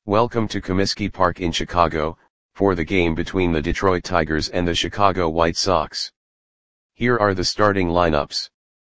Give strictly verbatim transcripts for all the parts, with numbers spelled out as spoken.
Welcome to Comiskey Park in Chicago, for the game between the Detroit Tigers and the Chicago White Sox. Here are the starting lineups.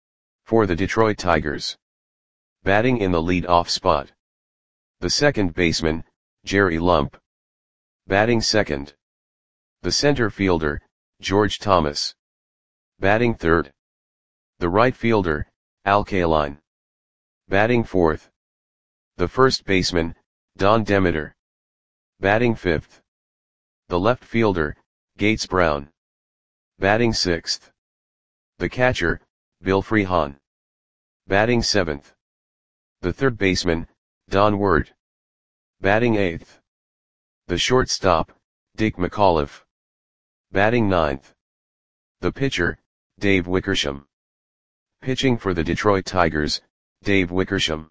For the Detroit Tigers. Batting in the lead-off spot. The second baseman, Jerry Lump. Batting second. The center fielder, George Thomas. Batting third. The right fielder, Al Kaline. Batting fourth. The first baseman, Don Demeter. Batting fifth. The left fielder, Gates Brown. Batting sixth. The catcher, Bill Freehan. Batting seventh. The third baseman, Don Ward. Batting eighth. The shortstop, Dick McAuliffe. Batting ninth. The pitcher, Dave Wickersham. Pitching for the Detroit Tigers, Dave Wickersham.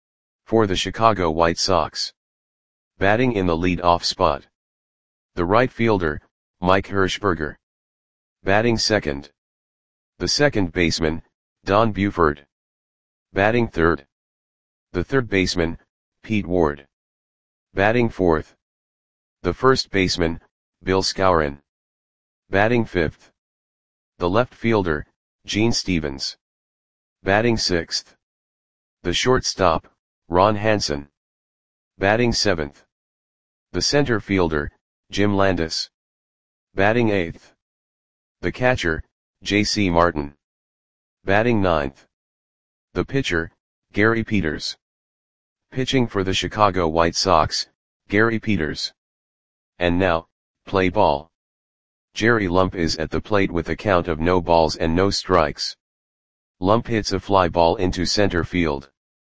For the Chicago White Sox. Batting in the lead-off spot. The right fielder, Mike Hershberger. Batting second. The second baseman, Don Buford. Batting third. The third baseman, Pete Ward. Batting fourth. The first baseman, Bill Skowron. Batting fifth. The left fielder, Gene Stevens. Batting sixth. The shortstop, Ron Hansen. Batting seventh. The center fielder, Jim Landis. Batting eighth. The catcher, J C Martin. Batting ninth. The pitcher, Gary Peters. Pitching for the Chicago White Sox, Gary Peters. And now, play ball. Jerry Lump is at the plate with a count of no balls and no strikes. Lump hits a fly ball into center field.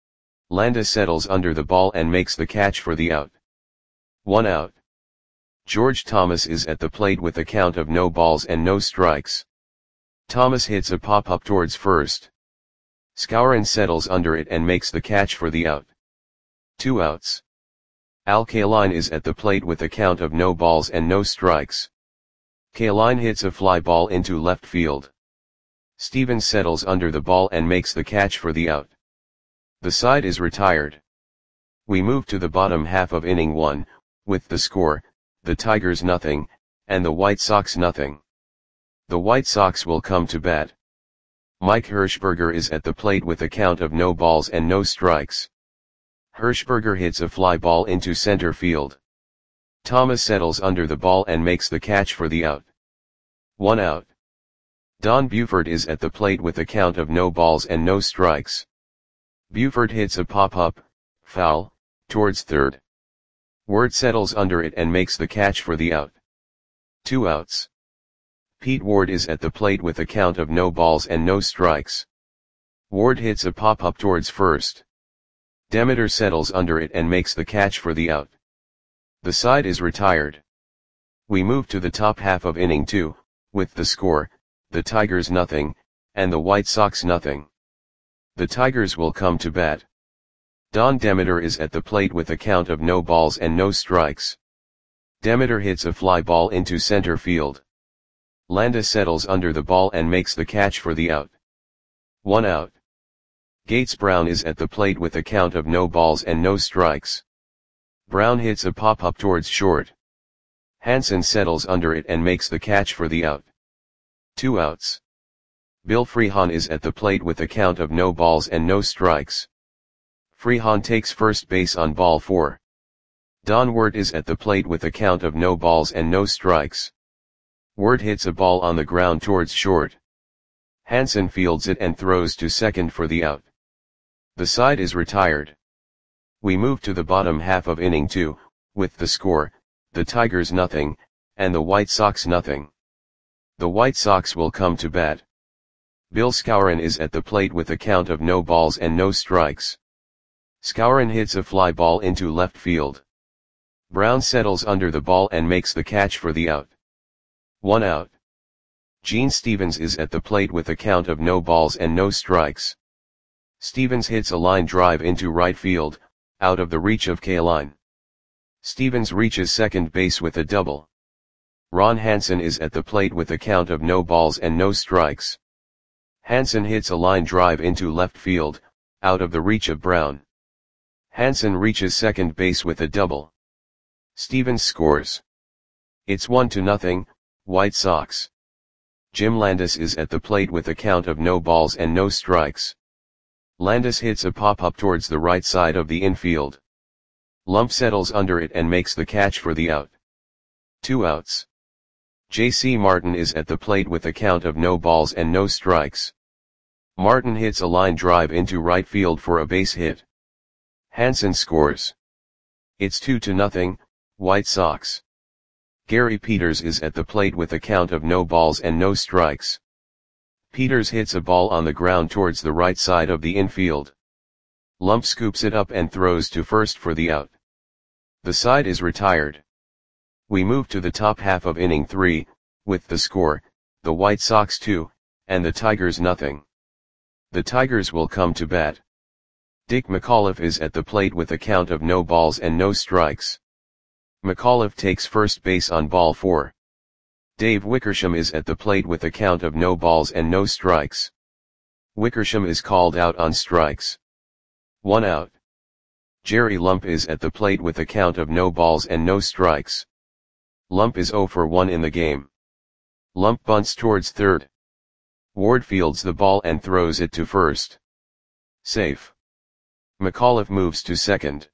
Landis settles under the ball and makes the catch for the out. One out. George Thomas is at the plate with a count of no balls and no strikes. Thomas hits a pop-up towards first. Skowron settles under it and makes the catch for the out. Two outs. Al Kaline is at the plate with a count of no balls and no strikes. Kaline hits a fly ball into left field. Stevens settles under the ball and makes the catch for the out. The side is retired. We move to the bottom half of inning one, with the score, the Tigers nothing, and the White Sox nothing. The White Sox will come to bat. Mike Hershberger is at the plate with a count of no balls and no strikes. Hershberger hits a fly ball into center field. Thomas settles under the ball and makes the catch for the out. One out. Don Buford is at the plate with a count of no balls and no strikes. Buford hits a pop-up, foul, towards third. Ward settles under it and makes the catch for the out. Two outs. Pete Ward is at the plate with a count of no balls and no strikes. Ward hits a pop-up towards first. Demeter settles under it and makes the catch for the out. The side is retired. We move to the top half of inning two, with the score, the Tigers nothing, and the White Sox nothing. The Tigers will come to bat. Don Demeter is at the plate with a count of no balls and no strikes. Demeter hits a fly ball into center field. Landis settles under the ball and makes the catch for the out. One out. Gates Brown is at the plate with a count of no balls and no strikes. Brown hits a pop-up towards short. Hansen settles under it and makes the catch for the out. Two outs. Bill Freehan is at the plate with a count of no balls and no strikes. Freehan takes first base on ball four. Don Ward is at the plate with a count of no balls and no strikes. Ward hits a ball on the ground towards short. Hansen fields it and throws to second for the out. The side is retired. We move to the bottom half of inning two, with the score, the Tigers nothing, and the White Sox nothing. The White Sox will come to bat. Bill Skowron is at the plate with a count of no balls and no strikes. Skowron hits a fly ball into left field. Brown settles under the ball and makes the catch for the out. One out. Gene Stevens is at the plate with a count of no balls and no strikes. Stevens hits a line drive into right field, out of the reach of Kaline. Stevens reaches second base with a double. Ron Hansen is at the plate with a count of no balls and no strikes. Hansen hits a line drive into left field, out of the reach of Brown. Hansen reaches second base with a double. Stevens scores. It's one to nothing, White Sox. Jim Landis is at the plate with a count of no balls and no strikes. Landis hits a pop-up towards the right side of the infield. Lump settles under it and makes the catch for the out. Two outs. J C Martin is at the plate with a count of no balls and no strikes. Martin hits a line drive into right field for a base hit. Hansen scores. It's two to nothing, White Sox. Gary Peters is at the plate with a count of no balls and no strikes. Peters hits a ball on the ground towards the right side of the infield. Lump scoops it up and throws to first for the out. The side is retired. We move to the top half of inning three, with the score, the White Sox two, and the Tigers nothing. The Tigers will come to bat. Dick McAuliffe is at the plate with a count of no balls and no strikes. McAuliffe takes first base on ball four. Dave Wickersham is at the plate with a count of no balls and no strikes. Wickersham is called out on strikes. One out. Jerry Lump is at the plate with a count of no balls and no strikes. Lump is oh for one in the game. Lump bunts towards third. Ward fields the ball and throws it to first. Safe. McAuliffe moves to second.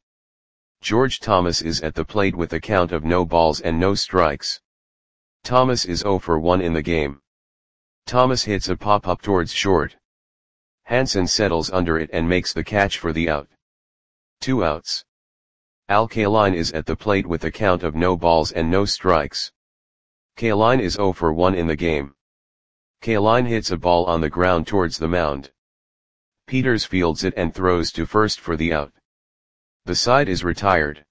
George Thomas is at the plate with a count of no balls and no strikes. Thomas is oh for one in the game. Thomas hits a pop-up towards short. Hansen settles under it and makes the catch for the out. Two outs. Al Kaline is at the plate with a count of no balls and no strikes. Kaline is oh for one in the game. Kaline hits a ball on the ground towards the mound. Peters fields it and throws to first for the out. The side is retired.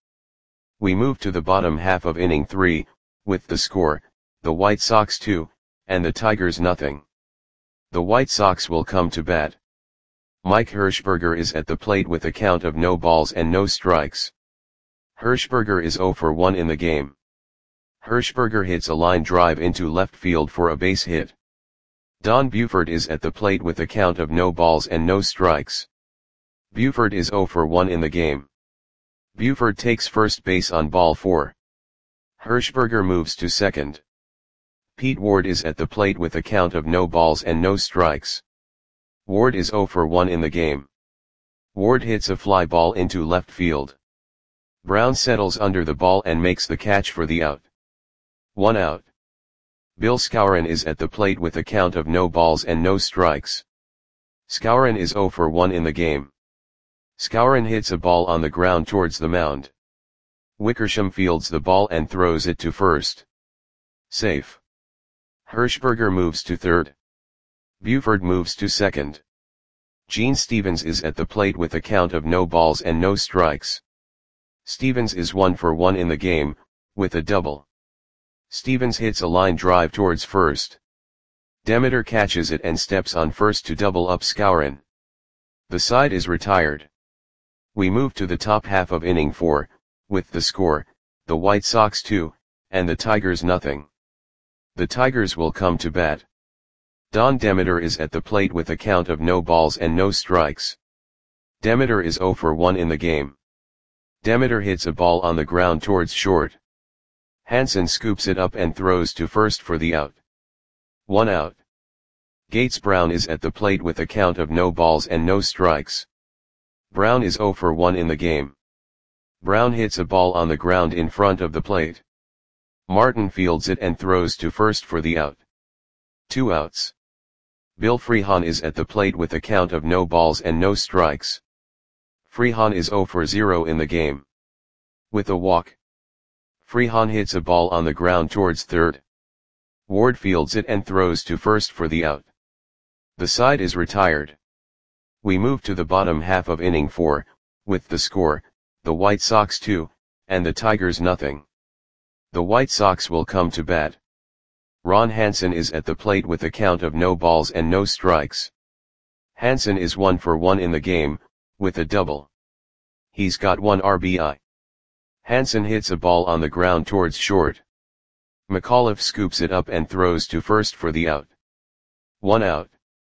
We move to the bottom half of inning three, with the score, the White Sox two, and the Tigers nothing. The White Sox will come to bat. Mike Hirschberger is at the plate with a count of no balls and no strikes. Hirschberger is oh for one in the game. Hirschberger hits a line drive into left field for a base hit. Don Buford is at the plate with a count of no balls and no strikes. Buford is oh for one in the game. Buford takes first base on ball four. Hirschberger moves to second. Pete Ward is at the plate with a count of no balls and no strikes. Ward is oh for one in the game. Ward hits a fly ball into left field. Brown settles under the ball and makes the catch for the out. One out. Bill Skowron is at the plate with a count of no balls and no strikes. Skowron is oh for one in the game. Skowron hits a ball on the ground towards the mound. Wickersham fields the ball and throws it to first. Safe. Hirschberger moves to third. Buford moves to second. Gene Stevens is at the plate with a count of no balls and no strikes. Stevens is one for one in the game, with a double. Stevens hits a line drive towards first. Demeter catches it and steps on first to double up Skowron. The side is retired. We move to the top half of inning four, with the score, the White Sox two, and the Tigers nothing. The Tigers will come to bat. Don Demeter is at the plate with a count of no balls and no strikes. Demeter is oh for one in the game. Demeter hits a ball on the ground towards short. Hansen scoops it up and throws to first for the out. One out. Gates Brown is at the plate with a count of no balls and no strikes. Brown is oh for one in the game. Brown hits a ball on the ground in front of the plate. Martin fields it and throws to first for the out. Two outs. Bill Freehan is at the plate with a count of no balls and no strikes. Freehan is oh for zero in the game. With a walk. Freehan hits a ball on the ground towards third. Ward fields it and throws to first for the out. The side is retired. We move to the bottom half of inning four, with the score, the White Sox two, and the Tigers nothing. The White Sox will come to bat. Ron Hansen is at the plate with a count of no balls and no strikes. Hansen is one for one in the game, with a double. He's got one R B I. Hansen hits a ball on the ground towards short. McAuliffe scoops it up and throws to first for the out. One out.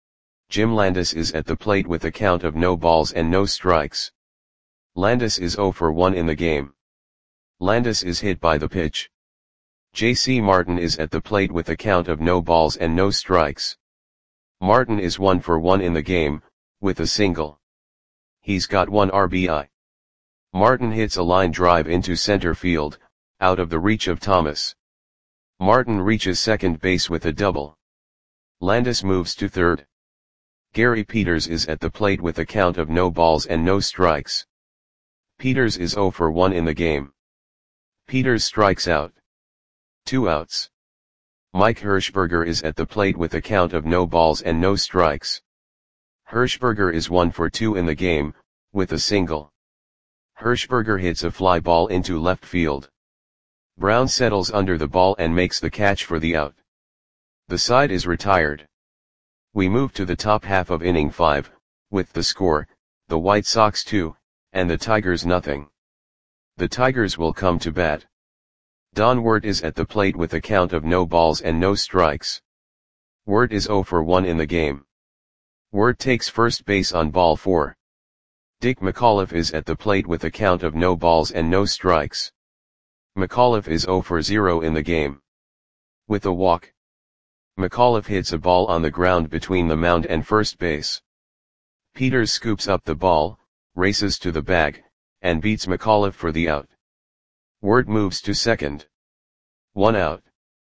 Jim Landis is at the plate with a count of no balls and no strikes. Landis is oh for one in the game. Landis is hit by the pitch. J C Martin is at the plate with a count of no balls and no strikes. Martin is one for one in the game, with a single. He's got one R B I. Martin hits a line drive into center field, out of the reach of Thomas. Martin reaches second base with a double. Landis moves to third. Gary Peters is at the plate with a count of no balls and no strikes. Peters is zero for one in the game. Peters strikes out. Two outs. Mike Hirschberger is at the plate with a count of no balls and no strikes. Hirschberger is one for two in the game, with a single. Hirschberger hits a fly ball into left field. Brown settles under the ball and makes the catch for the out. The side is retired. We move to the top half of inning five, with the score, the White Sox two, and the Tigers nothing. The Tigers will come to bat. Don Wirt is at the plate with a count of no balls and no strikes. Wirt is zero for one in the game. Wirt takes first base on ball four. Dick McAuliffe is at the plate with a count of no balls and no strikes. McAuliffe is zero for zero in the game. With a walk. McAuliffe hits a ball on the ground between the mound and first base. Peters scoops up the ball, races to the bag, and beats McAuliffe for the out. Wirt moves to second. One out.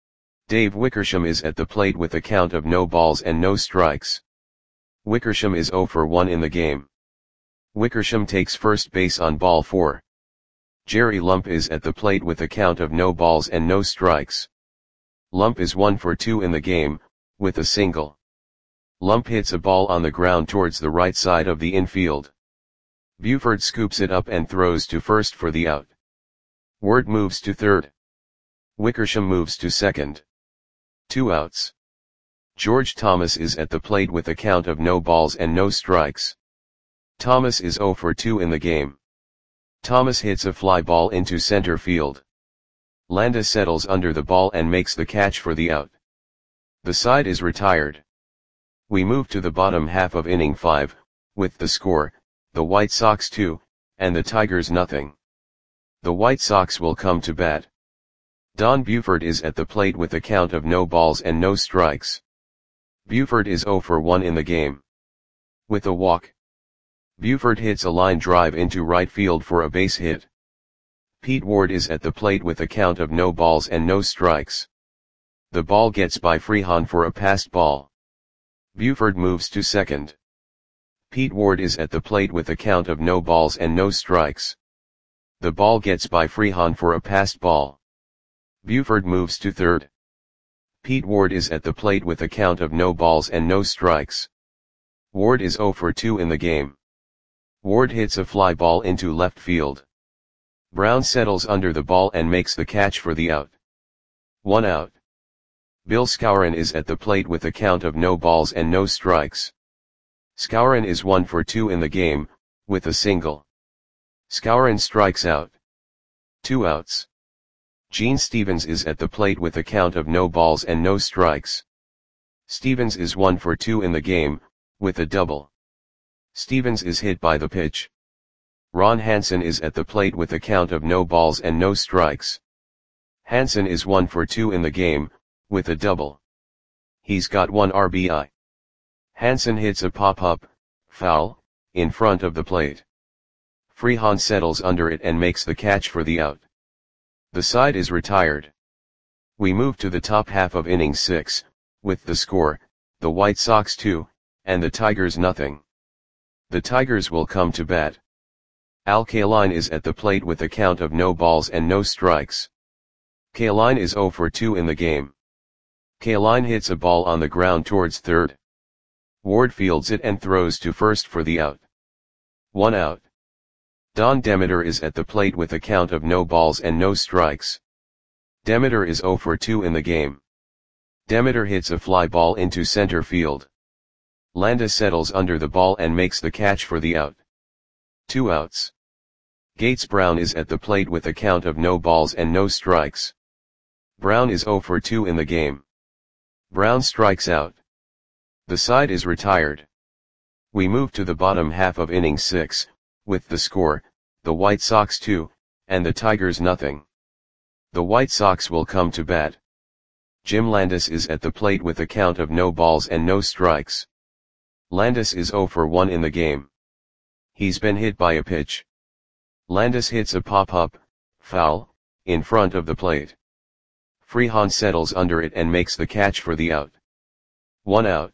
Dave Wickersham is at the plate with a count of no balls and no strikes. Wickersham is zero for one in the game. Wickersham takes first base on ball four. Jerry Lump is at the plate with a count of no balls and no strikes. Lump is one for two in the game, with a single. Lump hits a ball on the ground towards the right side of the infield. Buford scoops it up and throws to first for the out. Wirt moves to third. Wickersham moves to second. Two outs. George Thomas is at the plate with a count of no balls and no strikes. Thomas is zero for two in the game. Thomas hits a fly ball into center field. Landis settles under the ball and makes the catch for the out. The side is retired. We move to the bottom half of inning five, with the score, the White Sox two, and the Tigers nothing. The White Sox will come to bat. Don Buford is at the plate with a count of no balls and no strikes. Buford is zero for one in the game. With a walk. Buford hits a line drive into right field for a base hit. Pete Ward is at the plate with a count of no balls and no strikes. The ball gets by Freehan for a passed ball. Buford moves to second. Pete Ward is at the plate with a count of no balls and no strikes. The ball gets by Freehan for a passed ball. Buford moves to third. Pete Ward is at the plate with a count of no balls and no strikes. Ward is zero for two in the game. Ward hits a fly ball into left field. Brown settles under the ball and makes the catch for the out. One out. Bill Skowron is at the plate with a count of no balls and no strikes. Skowron is one for two in the game, with a single. Skowron strikes out. Two outs. Gene Stevens is at the plate with a count of no balls and no strikes. Stevens is one for two in the game, with a double. Stevens is hit by the pitch. Ron Hansen is at the plate with a count of no balls and no strikes. Hansen is one for two in the game, with a double. He's got one R B I. Hansen hits a pop-up, foul, in front of the plate. Freehan settles under it and makes the catch for the out. The side is retired. We move to the top half of inning six, with the score, the White Sox two, and the Tigers nothing. The Tigers will come to bat. Al Kaline is at the plate with a count of no balls and no strikes. Kaline is zero for two in the game. Kaline hits a ball on the ground towards third. Ward fields it and throws to first for the out. One out. Don Demeter is at the plate with a count of no balls and no strikes. Demeter is zero for two in the game. Demeter hits a fly ball into center field. Landis settles under the ball and makes the catch for the out. Two outs. Gates Brown is at the plate with a count of no balls and no strikes. Brown is zero for two in the game. Brown strikes out. The side is retired. We move to the bottom half of inning six, with the score, the White Sox two, and the Tigers nothing. The White Sox will come to bat. Jim Landis is at the plate with a count of no balls and no strikes. Landis is oh for one in the game. He's been hit by a pitch. Landis hits a pop-up, foul, in front of the plate. Freehan settles under it and makes the catch for the out. One out.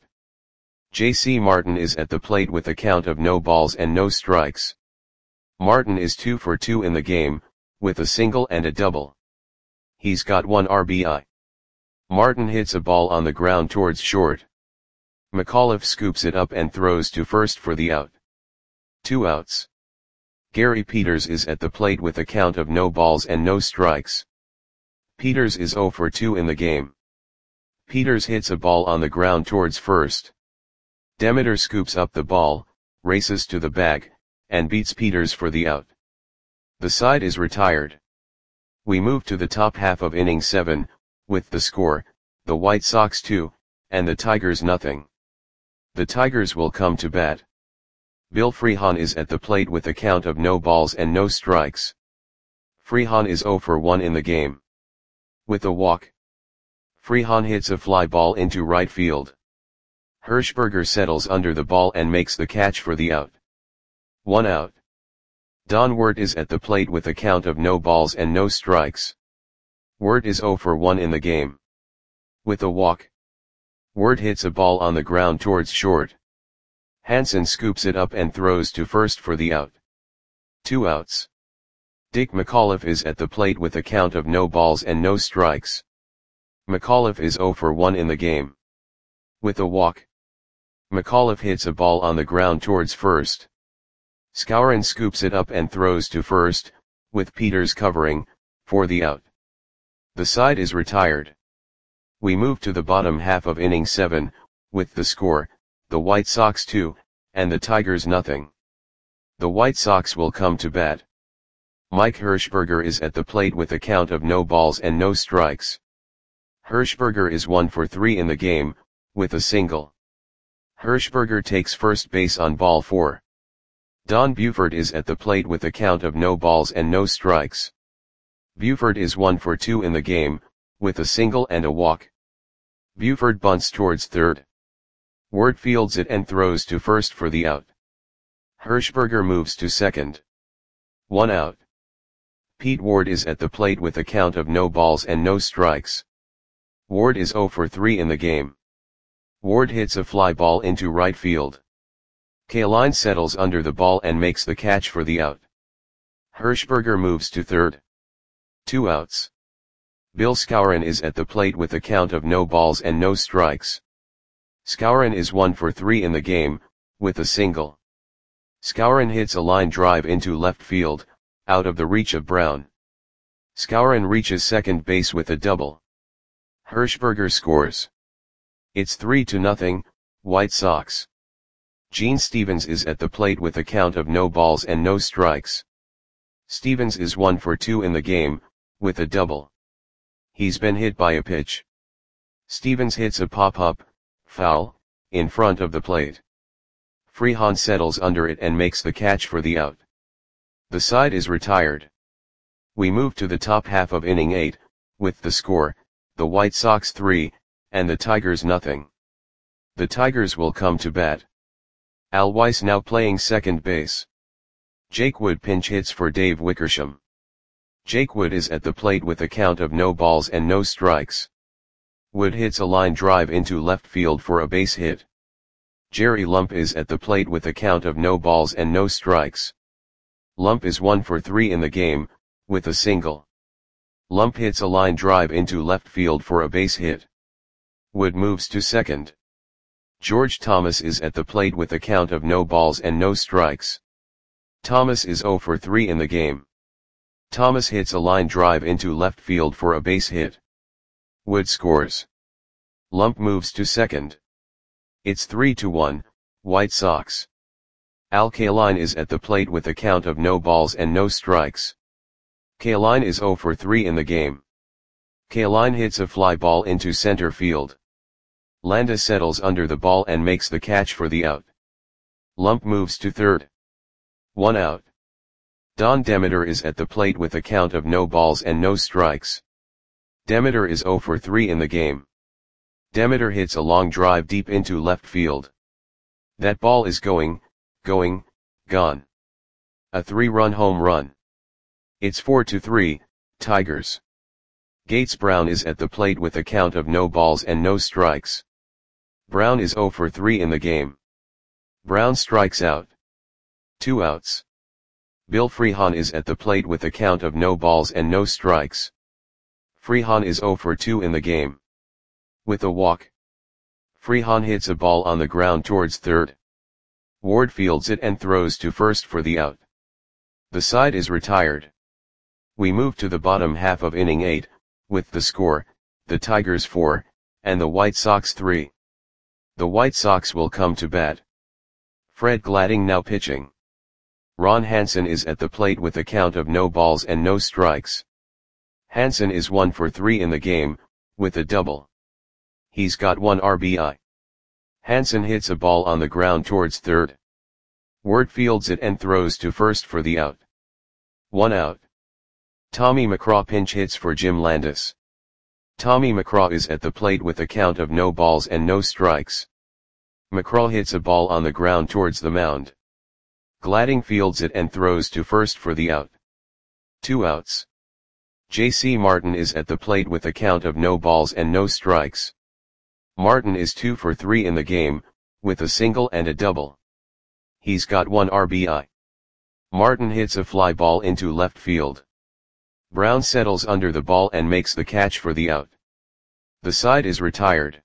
J C Martin is at the plate with a count of no balls and no strikes. Martin is two for two in the game, with a single and a double. He's got one R B I. Martin hits a ball on the ground towards short. McAuliffe scoops it up and throws to first for the out. Two outs. Gary Peters is at the plate with a count of no balls and no strikes. Peters is oh for two in the game. Peters hits a ball on the ground towards first. Demeter scoops up the ball, races to the bag, and beats Peters for the out. The side is retired. We move to the top half of inning seven, with the score, the White Sox two, and the Tigers nothing. The Tigers will come to bat. Bill Freehan is at the plate with a count of no balls and no strikes. Freehan is oh for one in the game. With a walk. Freehan hits a fly ball into right field. Hirschberger settles under the ball and makes the catch for the out. One out. Don Wirt is at the plate with a count of no balls and no strikes. Wirt is oh for one in the game. With a walk. Wirt hits a ball on the ground towards short. Hansen scoops it up and throws to first for the out. Two outs. Dick McAuliffe is at the plate with a count of no balls and no strikes. McAuliffe is oh for one in the game. With a walk. McAuliffe hits a ball on the ground towards first. Skowron scoops it up and throws to first, with Peters covering, for the out. The side is retired. We move to the bottom half of inning seven, with the score, the White Sox two, and the Tigers nothing. The White Sox will come to bat. Mike Hirschberger is at the plate with a count of no balls and no strikes. Hirschberger is one for three in the game, with a single. Hirschberger takes first base on ball four. Don Buford is at the plate with a count of no balls and no strikes. Buford is one for two in the game, with a single and a walk. Buford bunts towards third. Wirt fields it and throws to first for the out. Hirschberger moves to second. One out. Pete Ward is at the plate with a count of no balls and no strikes. Ward is oh for three in the game. Ward hits a fly ball into right field. Kaline settles under the ball and makes the catch for the out. Hirschberger moves to third. Two outs. Bill Skowron is at the plate with a count of no balls and no strikes. Skowron is one for three in the game, with a single. Skowron hits a line drive into left field, out of the reach of Brown. Skowron reaches second base with a double. Hirschberger scores. It's three to nothing, White Sox. Gene Stevens is at the plate with a count of no balls and no strikes. Stevens is one for two in the game, with a double. He's been hit by a pitch. Stevens hits a pop-up, foul, in front of the plate. Freehan settles under it and makes the catch for the out. The side is retired. We move to the top half of inning eight, with the score, the White Sox three, and the Tigers nothing. The Tigers will come to bat. Al Weiss now playing second base. Jake Wood pinch hits for Dave Wickersham. Jake Wood is at the plate with a count of no balls and no strikes. Wood hits a line drive into left field for a base hit. Jerry Lump is at the plate with a count of no balls and no strikes. Lump is one for three in the game, with a single. Lump hits a line drive into left field for a base hit. Wood moves to second. George Thomas is at the plate with a count of no balls and no strikes. Thomas is oh for three in the game. Thomas hits a line drive into left field for a base hit. Wood scores. Lump moves to second. It's three to one, White Sox. Al Kaline is at the plate with a count of no balls and no strikes. Kaline is oh for three in the game. Kaline hits a fly ball into center field. Landa settles under the ball and makes the catch for the out. Lump moves to third. One out. Don Demeter is at the plate with a count of no balls and no strikes. Demeter is zero for three in the game. Demeter hits a long drive deep into left field. That ball is going, going, gone. A three-run home run. It's four to three, Tigers. Gates Brown is at the plate with a count of no balls and no strikes. Brown is zero for three in the game. Brown strikes out. Two outs. Bill Freehan is at the plate with a count of no balls and no strikes. Freehan is zero for two in the game. With a walk. Freehan hits a ball on the ground towards third. Ward fields it and throws to first for the out. The side is retired. We move to the bottom half of inning eight, with the score, the Tigers four, and the White Sox three. The White Sox will come to bat. Fred Gladding now pitching. Ron Hansen is at the plate with a count of no balls and no strikes. Hansen is one for three in the game, with a double. He's got one R B I. Hansen hits a ball on the ground towards third. Ward fields it and throws to first for the out. One out. Tommy McCraw pinch hits for Jim Landis. Tommy McCraw is at the plate with a count of no balls and no strikes. McCraw hits a ball on the ground towards the mound. Gladding fields it and throws to first for the out. Two outs. J C Martin is at the plate with a count of no balls and no strikes. Martin is two for three in the game, with a single and a double. He's got one R B I. Martin hits a fly ball into left field. Brown settles under the ball and makes the catch for the out. The side is retired.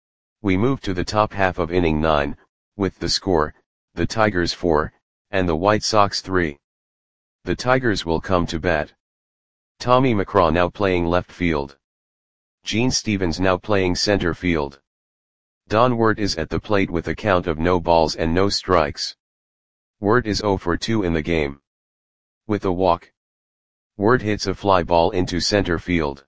We move to the top half of inning nine, with the score, the Tigers four, and the White Sox three. The Tigers will come to bat. Tommy McCraw now playing left field. Gene Stevens now playing center field. Don Wert is at the plate with a count of no balls and no strikes. Wert is zero for two in the game. With a walk. Wert hits a fly ball into center field.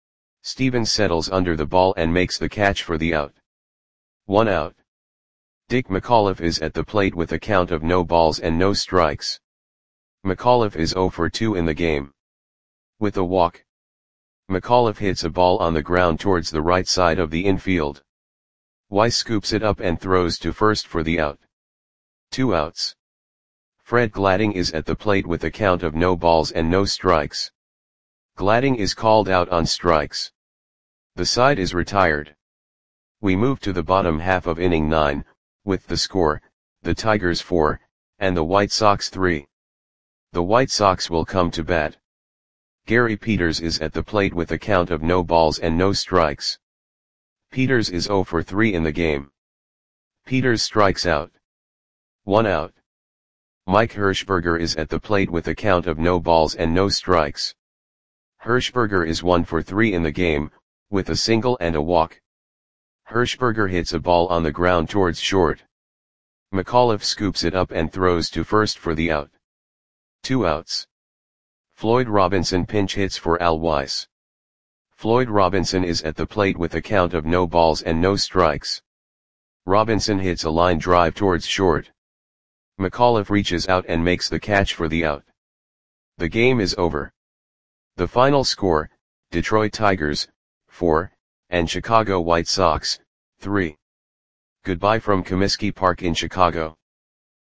Stevens settles under the ball and makes the catch for the out. One out. Dick McAuliffe is at the plate with a count of no balls and no strikes. McAuliffe is zero for two in the game. With a walk. McAuliffe hits a ball on the ground towards the right side of the infield. Weiss scoops it up and throws to first for the out. Two outs. Fred Gladding is at the plate with a count of no balls and no strikes. Gladding is called out on strikes. The side is retired. We move to the bottom half of inning nine, with the score, the Tigers four, and the White Sox three. The White Sox will come to bat. Gary Peters is at the plate with a count of no balls and no strikes. Peters is zero for three in the game. Peters strikes out. One out. Mike Hirschberger is at the plate with a count of no balls and no strikes. Hirschberger is one for three in the game, with a single and a walk. Hirschberger hits a ball on the ground towards short. McAuliffe scoops it up and throws to first for the out. Two outs. Floyd Robinson pinch hits for Al Weiss. Floyd Robinson is at the plate with a count of no balls and no strikes. Robinson hits a line drive towards short. McAuliffe reaches out and makes the catch for the out. The game is over. The final score, Detroit Tigers, four, and Chicago White Sox, three. Goodbye from Comiskey Park in Chicago.